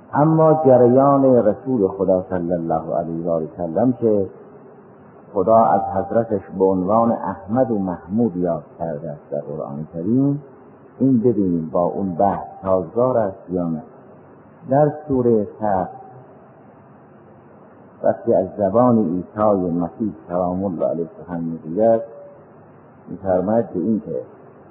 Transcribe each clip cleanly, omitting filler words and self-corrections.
اما جریان رسول خدا صلی الله علیه و سلم که خدا از حضرتش به عنوان احمد و محمود یاد کرده است در قرآن کریم، این ببینیم با اون بحث سازگار است یا نه. در سوره صف وقتی از زبان عیسی مسیح سلام الله علیه سخن میگوید، می‌فرماید به این که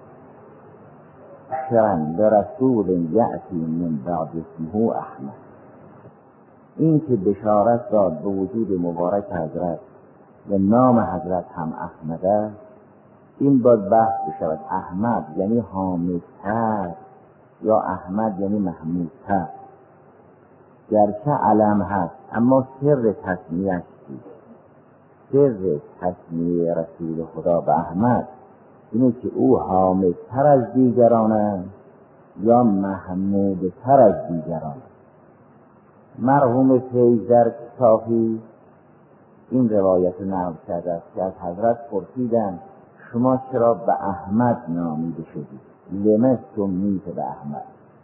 شرن لرسول یأتی من بعد اسمه احمد، این که بشارت داد به وجود مبارک حضرت و نام حضرت هم احمد است، این باید بحث بشود احمد یعنی حامدتر یا احمد یعنی محمودتر. گرچه علم هست اما سر تسمیه‌اش چیست؟ سر تسمیه رسول خدا به احمد اینه که او حامدتر از دیگران است یا محمودتر از دیگران است. مرحوم فیض صافی این روایت نقل کرده است که از حضرت پرسیدند شما چرا به احمد نامیده شدید؟ لمه سمیت به احمد؟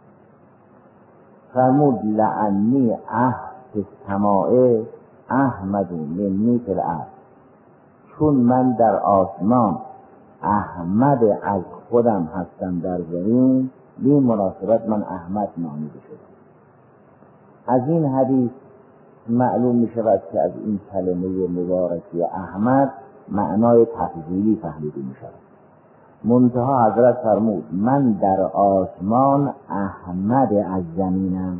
فرمود لعنی فی السماء احمد منی فی الارض، چون من در آسمان احمد از خودم هستم در زمین، به مناسبت من احمد نامیده شدم. از این حدیث معلوم می شود که از این کلمه مبارکی احمد معنای تفضیلی فهمیده می شود. منتها حضرت فرمود من در آسمان احمد از زمینم،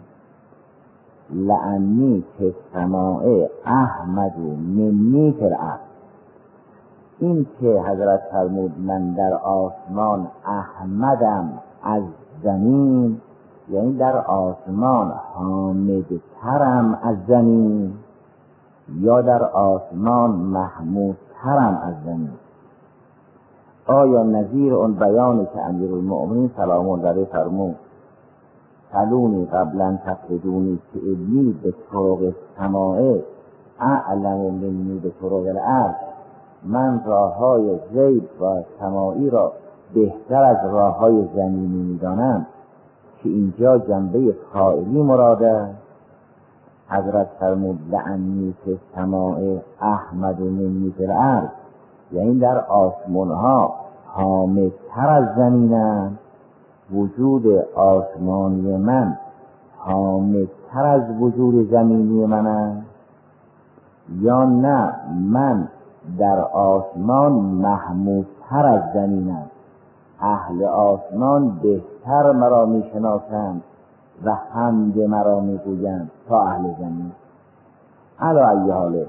لعنی که سماع احمد منی فی الارض. این که حضرت فرمود من در آسمان احمدم از زمین، یعنی در آسمان حامدترم از زمین یا در آسمان محمودترم از زمین. آیا نظیر اون بیانی که امیرالمؤمنین سلام الله علیه فرمود سلونی قبلا تفردونی که ابنی به طرق سماع اعلم منی به طرق الارض، من راههای غیب و سماعی را بهتر از راههای زمینی میدانم، که اینجا جنبه فاعلی مراده. حضرت فرمود لعنی که سماع احمد منی فی الارض، یعنی در آسمانها حامدتر از زمینم، وجود آسمانی من حامدتر از وجود زمینی منم، یا نه من در آسمان محمودتر از زمینم، اهل آسمان بهتر مرا میشناسند و حمد مرا میگویند تا اهل زمین. علی ای حال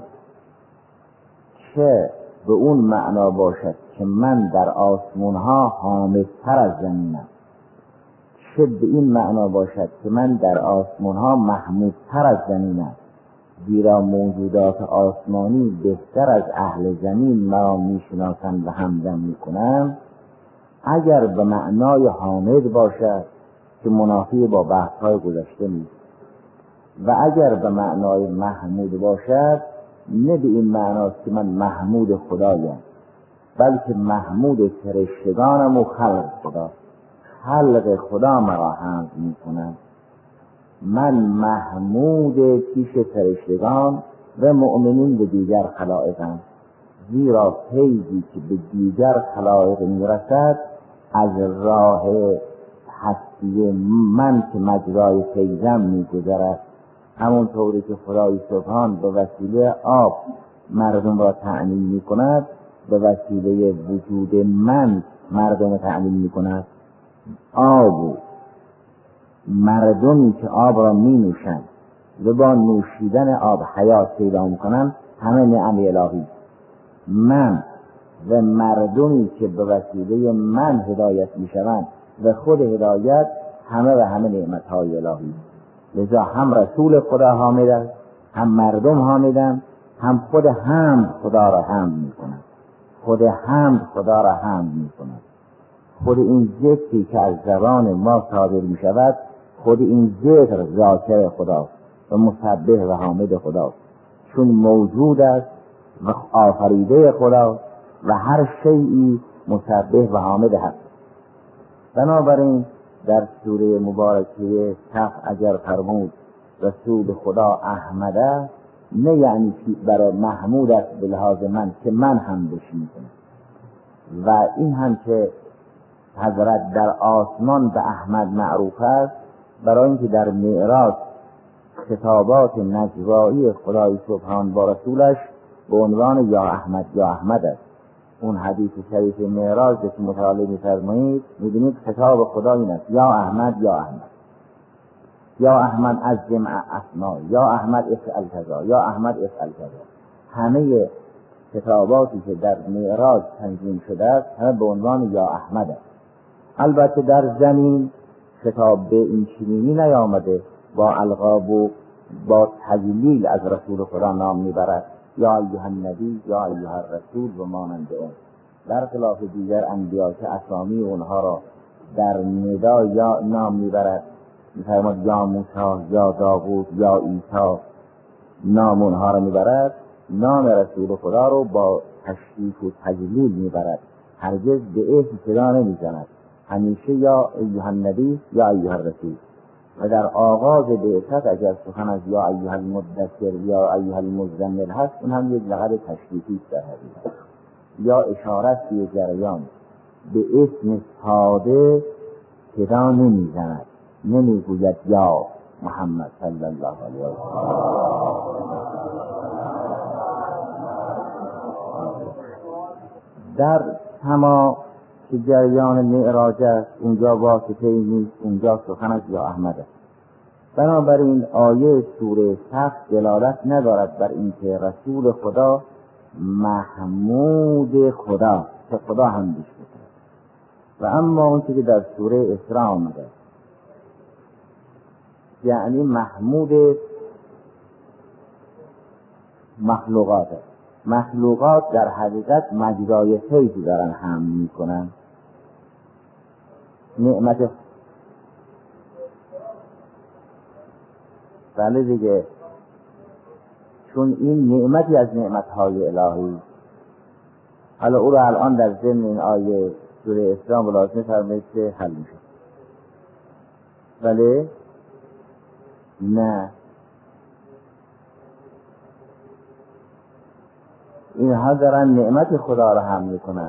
چه به اون معنا باشد که من در آسمانها حامدتر از زمینم، چه به این معنا باشد که من در آسمانها محمودتر از زمینم، زیرا موجودات آسمانی بهتر از اهل زمین مرا میشناسند و حمدم میکنند. اگر به معنای حامد باشد که منافی با بحث‌های گذشته نیست، و اگر به معنای محمود باشد نه به این معناست که من محمود خدایم، بلکه محمود فرشتگانم و خلق خدا، خلق خدا مرا حمد میکنند. من محمود پیش فرشتگان و مؤمنین به دیگر خلائقم، زیرا فیضی که به دیگر خلائق میرسد از راه هستی من که مجرای فیضم میگذرد. همونطوری که خدای سبحان به وسیله آب مردم را تأمین میکند، به وسیله وجود من مردم را تأمین میکند. آب مردمی که آب را می نوشند و با نوشیدن آب حیات پیدا میکنند همه نعم الهی. من و مردمی که به وسیله من هدایت میشوند و خود هدایت همه و همه نعمت های الهی. لذا هم رسول خدا حامد است، هم مردم حامدند، هم خود حمد خدا را حمد میکنند. خود حمد خدا را حمد میکنند. خود این ذکری که از زبان ما صادر میشود، خود این ذکر ذاکر خداست و مسبح و حامد خداست، چون موجود است و آفریده خداست و هر شیئی مسبح و حامد هست. بنابراین در سوره مبارکه صف اگر فرمود رسول خدا احمد است، نه یعنی برای محمود است به لحاظ من که من هم بشنیدم. و این هم که حضرت در آسمان به احمد معروف است، برای اینکه در معراج خطابات نجوایی خدای سبحان با رسولش به عنوان یا احمد یا احمد است. اون حدیث شریف معراج که مطالعه می‌فرمایید می‌بینید خطاب خدا این است: یا احمد یا احمد، یا احمد از جمع اسما، یا احمد افعل کذا، یا احمد افعل کذا. همه خطاباتی که در معراج تنظیم شده است همه به عنوان یا احمد است. البته در زمین خطاب به این چنینی نیامده، با القاب و با تجلیل از رسول خدا نام میبرد، یا ایها النبی، یا ایها الرسول و مانند اون، در خلاف دیگر انبیا که اسامی اونها را در ندا یا نام میبرد، میفرماد یا موسی، یا داوود، یا عیسی، نام اونها را میبرد. نام رسول خدا رو با تشریف و تجلیل میبرد، هرگز به اسم صدا نمیزند، همیشه یا ایها النبی یا ایها الرسول. و در آغاز بعثت اگر سخن از یا ایها المدثر یا ایها المزمل هست، اون هم یک لقب تشریفی است در حقیقت، یا اشارت به جریان. به اسم ساده صدا نمیزند، نمیگوید یا محمد صلی الله علیه و در سما که جریان معراج است، اونجا واسطه نیست، اونجا سخن از یا احمد است. بنابراین آیه سوره صف دلالت ندارد بر اینکه رسول خدا محمود خدا که خدا هم بشناسد. و اما اون که در سوره اسراء آمده یعنی محمود مخلوقات است. مخلوقات در حقیقت مجرای فیضی دارن حمل میکنن. نعمت بله دیگه، چون این نعمتی از نعمتهای الهی. حالا او رو الان در ضمن این آیه سوره اسراء ملاحظه فرمایید که حل میشه. بله نه، اینها دارن نعمت خدا را حمل میکنن.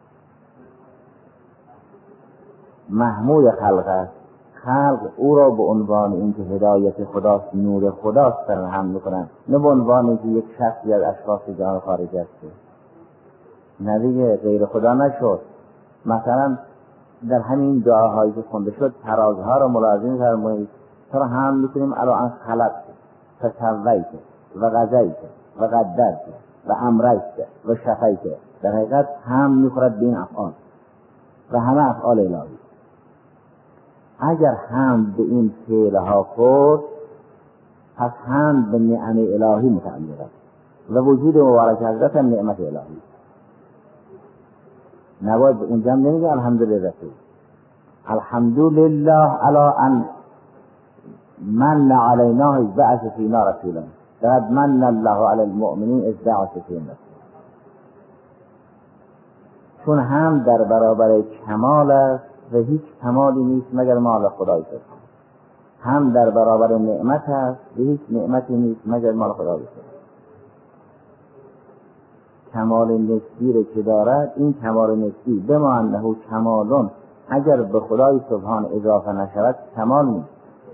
محمود خلق است، خلق او را به عنوان اینکه هدایت خداست، نور خداست دارن حمل میکنن، نه به عنوان اینکه یک شخصی از اشخاص جهان خارج است. نه دیگه، غیر خدا نشد. مثلا در همین دعاهایی که خونده شد ترازها را ملاحظه فرمایید، تو را حمل میکنیم الان خلق فسویت و غزیت و قدرت و امرت و شفیت. در حقیقت هم میخورد به این افعال و همه افعال الهی. اگر هم به این فعلها خورد، پس هم به نعم الهی متعلق است و وجود مبارک حضرت هم نعمت الهی. نباید اونجا هم نمیگه الحمدلله رسول، الحمدلله علی ان من علینا اذ بعث فینا رسولا لقد من الله علی المؤمنین اذ بعث فیهم رسولا. چون هم در برابر کمال است و هیچ کمالی نیست مگر مال خدای است. هم در برابر نعمت است و هیچ نعمتی نیست مگر مال خدای است. کمال نسبی را که دارد، این کمال نسبی بما انه کمالون اگر به خدای سبحان اضافه نشود کمال نیست.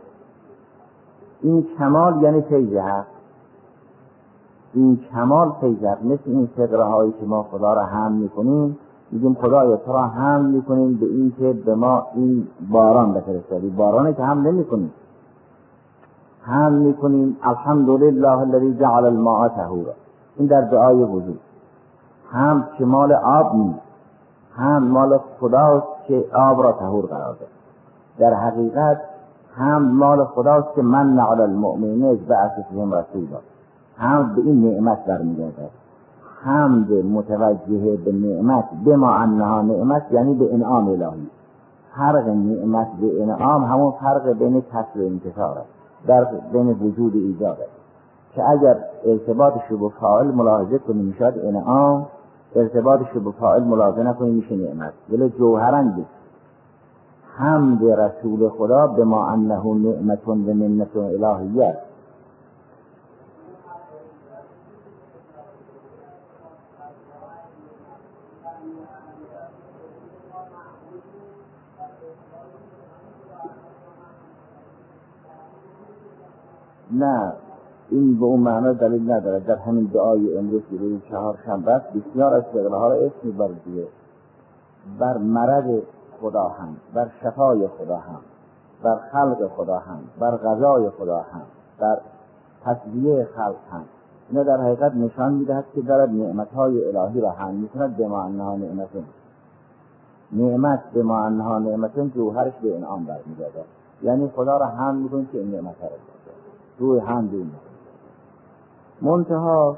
این کمال یعنی فیض حق. این کمال فیض حق. مثل این صدره هایی که ما خدا را حمد میکنیم، میگیم خدایا تو را حمد میکنیم به این که به ما این باران بفرستی. بارانی که حمد نمیکنیم، حمد میکنیم الحمدلله الذی جعل الماء طهورا. این در دعای وضو. حمد که مال آب نیست، حمد مال خداست که آب را طهور قرار داد. در حقیقت حمد مال خداست که من علی المؤمنین اذ بعث فیهم رسولا. حمد به این نعمت برمیگرده. حمد متوجه به نعمت بما انها نعمت یعنی به انعام الهی. فرق نعمت به انعام همون فرق بین کسر و انکسار است، در بین وجود ایجاد است. که اگر ارتباطش رو به فاعل ملاحظه کنیم میشد انعام، ارتباطش رو به فاعل ملاحظه نکنیم میشه نعمت. ولی جوهرن بود. حمد رسول خدا به ما انه نعمت و منت الهیه. نه، این به اون معنا دلیل نداره. در همین دعای امروز روز چهارشنبه است بسیار از فقره ها را اسم می‌برد، بر مرض خدا هم، بر شفای خدا هم، بر خلق خدا هم، بر غذای خدا هم، بر تصویه خلق هم. اینا در حقیقت نشان می‌دهد که دارد نعمت‌های الهی را هم می‌کند. به ما انها نعمتون، نعمت به ما انها نعمتون جوهرش به انعام برمی‌گردد. یعنی خدا را حمد می‌کنید که این نعمت را داده. روی حمد این منتها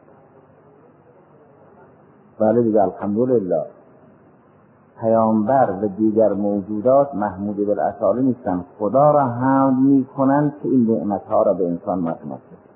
بله دیگه الحمدلله پیامبر و دیگر موجودات محمود بالاصاله نیستن، خدا را حمد می‌کنند که این نعمت‌ها را به انسان مسلط